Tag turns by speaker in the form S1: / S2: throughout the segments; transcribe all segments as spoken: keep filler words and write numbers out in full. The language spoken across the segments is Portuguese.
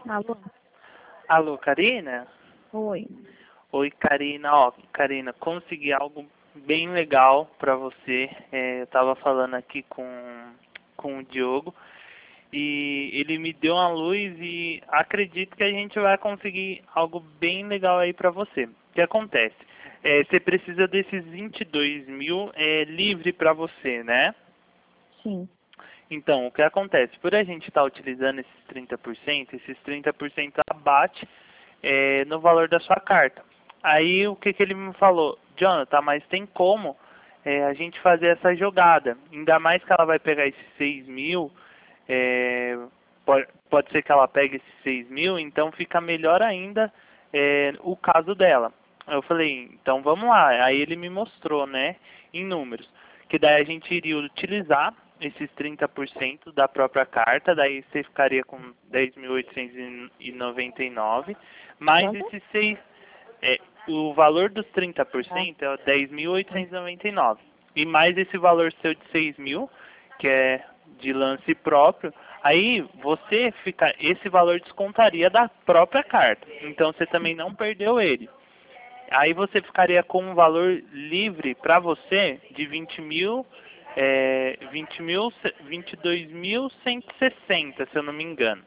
S1: Alô?
S2: Alô, Karina?
S1: Oi.
S2: Oi, Karina. Ó, Karina, consegui algo bem legal pra você. É, eu tava falando aqui com, com o Diogo e ele me deu uma luz e acredito que a gente vai conseguir algo bem legal aí pra você. O que acontece? É, você precisa desses vinte e dois mil é, livre pra você, né?
S1: Sim.
S2: Então, o que acontece? Por a gente estar utilizando esses trinta por cento, esses trinta por cento abate é, no valor da sua carta. Aí o que, que ele me falou? Jonathan, mas tem como é, a gente fazer essa jogada? Ainda mais que ela vai pegar esses seis mil, é, pode, pode ser que ela pegue esses seis mil, então fica melhor ainda é, o caso dela. Eu falei, então vamos lá. Aí ele me mostrou, né, em números, que daí a gente iria utilizar esses trinta por cento da própria carta, daí você ficaria com dez mil oitocentos e noventa e nove, mais
S1: Quanto?
S2: esses seis, é, o valor dos trinta por
S1: Ah,
S2: cento é dez mil oitocentos e noventa e nove. E mais esse valor seu de seis mil, que é de lance próprio, aí você fica, esse valor descontaria da própria carta. Então você também não perdeu ele. Aí você ficaria com um valor livre para você de vinte mil, é, vinte mil, vinte e dois mil cento e sessenta, se eu não me engano.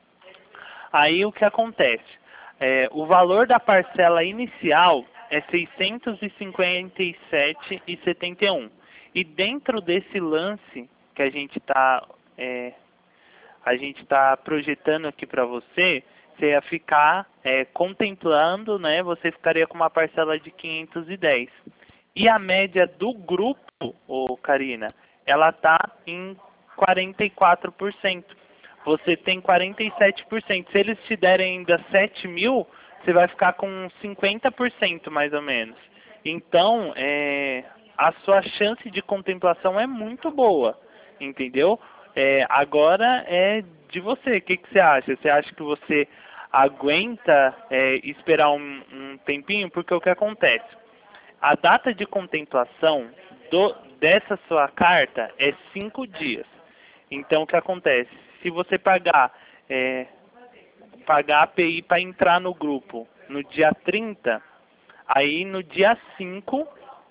S2: Aí o que acontece? É, o valor da parcela inicial é seiscentos e cinquenta e sete reais e setenta e um centavos. E dentro desse lance que a gente está é, a gente está projetando aqui para você, você ia ficar é, contemplando, né? Você ficaria com uma parcela de quinhentos e dez. E a média do grupo, ô Karina, ela tá em quarenta e quatro por cento. Você tem quarenta e sete por cento. Se eles te derem ainda sete mil, você vai ficar com cinquenta por cento mais ou menos. Então, é, a sua chance de contemplação é muito boa, entendeu? É, agora é de você. O que, que você acha? Você acha que você aguenta é, esperar um, um tempinho? Porque o que acontece? A data de contemplação do, dessa sua carta é cinco dias. Então, o que acontece? Se você pagar, é, pagar a API para entrar no grupo no dia trinta, aí no dia cinco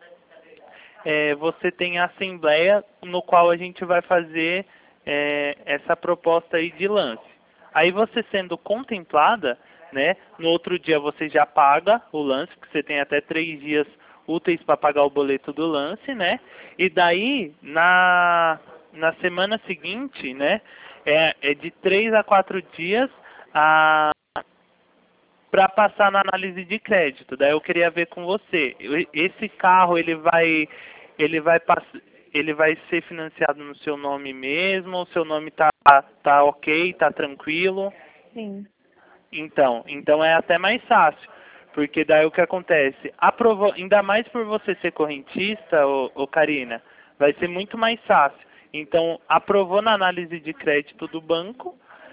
S2: é, você tem a assembleia no qual a gente vai fazer é, essa proposta aí de lance. Aí você sendo contemplada, né, no outro dia você já paga o lance, porque você tem até três dias úteis para pagar o boleto do lance, né? E daí, na, na semana seguinte, né, é, é de três a quatro dias a para passar na análise de crédito. Daí eu queria ver com você. Esse carro ele vai ele vai pass, ele vai ser financiado no seu nome mesmo? O seu nome tá tá OK, tá tranquilo?
S1: sim.
S2: Então, então é até mais fácil, porque daí o que acontece? Aprovou, ainda mais por você ser correntista, ô, ô Karina, vai ser muito mais fácil. Então, aprovou na análise de crédito do banco,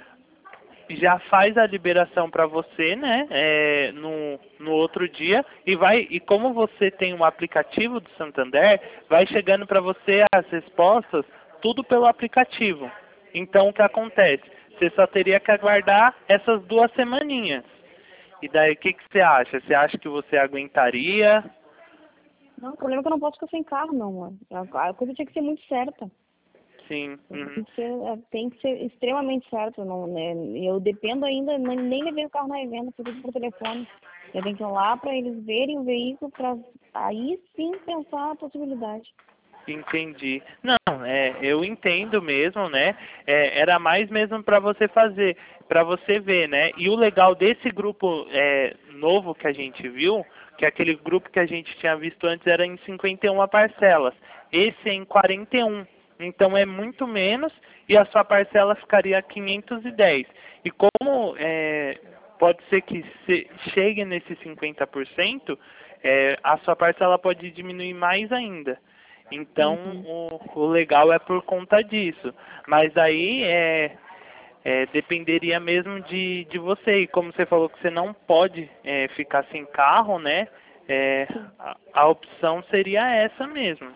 S2: já faz a liberação para você, né, é, no, no outro dia, e vai, e como você tem um aplicativo do Santander, vai chegando para você as respostas tudo pelo aplicativo. Então o que acontece? Você só teria que aguardar essas duas semaninhas. E daí o que, que você acha? Você acha que você aguentaria?
S1: Não, o problema é que eu não posso ficar sem carro, não, mano. A a coisa tinha que ser muito certa.
S2: Sim. Uhum.
S1: Tem que ser, é, tem que ser extremamente certo. Não, né? Eu dependo ainda, nem nem levei o carro na revenda, foi tudo por telefone. Eu tenho que ir lá para eles verem o veículo, para aí sim pensar a possibilidade.
S2: Entendi. Não, é, eu entendo mesmo, né? É, era mais mesmo para você fazer, para você ver, né? E o legal desse grupo é, novo que a gente viu, que aquele grupo que a gente tinha visto antes era em cinquenta e uma parcelas. Esse é em quarenta e um. Então é muito menos e a sua parcela ficaria quinhentos e dez. E como é, pode ser que se, chegue nesses cinquenta por cento, é, a sua parcela pode diminuir mais ainda. Então,
S1: Uhum.
S2: o, o legal é por conta disso. Mas aí é, é, dependeria mesmo de, de você. E como você falou que você não pode é, ficar sem carro, né? É,
S1: Sim.
S2: a, a opção seria essa mesmo.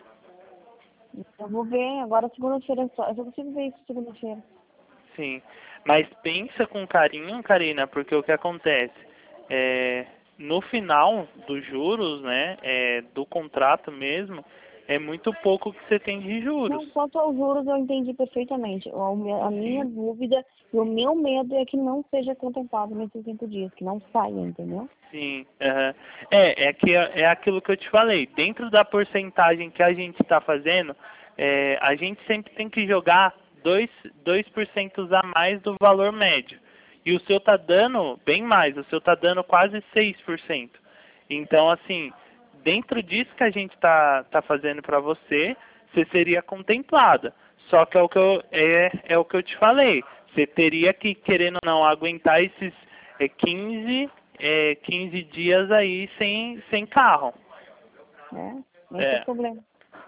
S1: Eu vou ver agora segunda-feira só. Eu só consigo ver isso segunda-feira.
S2: Sim. Mas pensa com carinho, Karina, porque o que acontece? É, no final dos juros, né, é, do contrato mesmo, é muito pouco que você tem de juros.
S1: Não, quanto aos juros eu entendi perfeitamente. O me- A minha dúvida e o meu medo é que não seja contemplado nesses cinco dias, que não saia, entendeu?
S2: Sim, aham. É, é que é aquilo que eu te falei. Dentro da porcentagem que a gente está fazendo, é, a gente sempre tem que jogar dois dois por cento a mais do valor médio. E o seu tá dando bem mais, o seu tá dando quase seis por cento. Então, assim, dentro disso que a gente tá, tá fazendo para você, você seria contemplada. Só que é o que eu, é, é o que eu te falei. Você teria que, querendo ou não, aguentar esses é, quinze, é, quinze dias aí sem, sem carro.
S1: É, esse é o
S2: É,
S1: problema.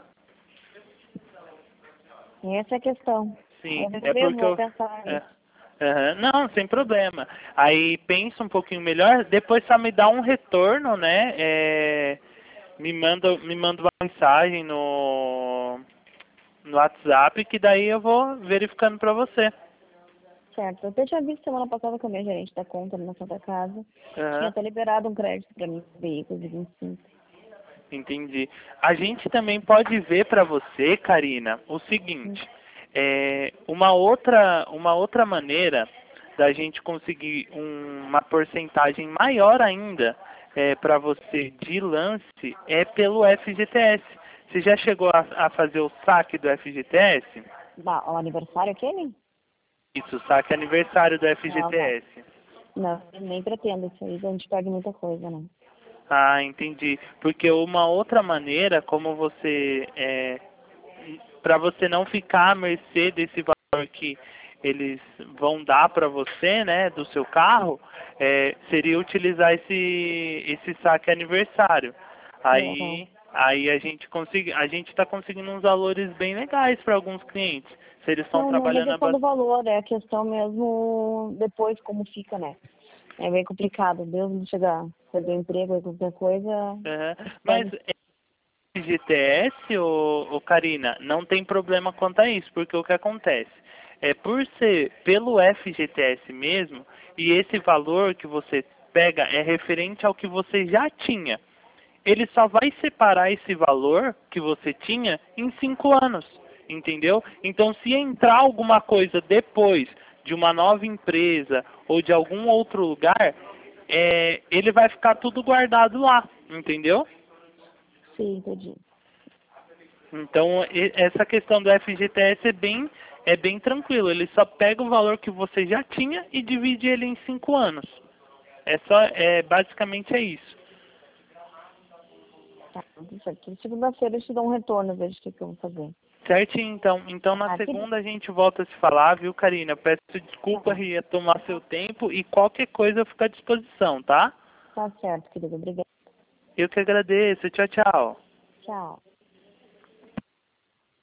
S1: Essa é a questão.
S2: sim,
S1: Eu vou
S2: é
S1: ver, eu
S2: porque
S1: vou
S2: eu...
S1: pensar
S2: É.
S1: nisso.
S2: Aham, não, sem problema. Aí pensa um pouquinho melhor, depois só me dá um retorno, né? É, me manda, me manda uma mensagem no, no WhatsApp que daí eu vou verificando pra você.
S1: Certo. Eu até tinha visto semana passada com a minha gerente da conta na Santa Casa. Tinha
S2: Aham,
S1: até liberado um crédito para mim, veículos de vinte e cinco.
S2: entendi. A gente também pode ver pra você, Karina, o seguinte, é, uma outra, uma outra maneira da gente conseguir um- uma porcentagem maior ainda é, para você de lance é pelo F G T S. Você já chegou a, a fazer o saque do F G T S?
S1: Bah, o aniversário é aquele?
S2: Isso, o saque aniversário do
S1: Não, não.
S2: F G T S.
S1: Não, nem pretendo isso aí, a gente perde muita coisa, né?
S2: Ah, entendi. Porque uma outra maneira, como você, é, para você não ficar à mercê desse valor que eles vão dar para você, né, do seu carro, é, seria utilizar esse esse saque aniversário.
S1: Uhum.
S2: Aí, aí a gente consegue, a gente está conseguindo uns valores bem legais para alguns clientes. Se eles estão
S1: Não, não é nem
S2: trabalhando a
S1: questão do
S2: bastante.
S1: valor, é a questão mesmo depois como fica, né? É bem complicado, mesmo chegar, perder o emprego e qualquer coisa,
S2: Mas
S1: pode.
S2: F G T S, ô, ô Karina, não tem problema quanto a isso, porque o que acontece? É por ser pelo F G T S mesmo, e esse valor que você pega é referente ao que você já tinha. Ele só vai separar esse valor que você tinha em cinco anos, entendeu? Então, se entrar alguma coisa depois de uma nova empresa ou de algum outro lugar, é, ele vai ficar tudo guardado lá, entendeu?
S1: Sim, entendi.
S2: Então, e- essa questão do F G T S é bem, é bem tranquilo. Ele só pega o valor que você já tinha e divide ele em cinco anos. É só, é, basicamente é isso.
S1: Tá, tudo certo. Segunda-feira eu te dou um retorno, vejo o que, que eu vou fazer.
S2: Certinho, então. Então, na
S1: Ah, que bom.
S2: segunda a gente volta a se falar, viu, Karina? Peço
S1: Tá
S2: desculpa
S1: bom.
S2: ia tomar seu tempo e qualquer coisa eu fico à disposição, tá?
S1: Tá certo, querido. Obrigada.
S2: Eu que agradeço. Tchau, tchau.
S1: Tchau.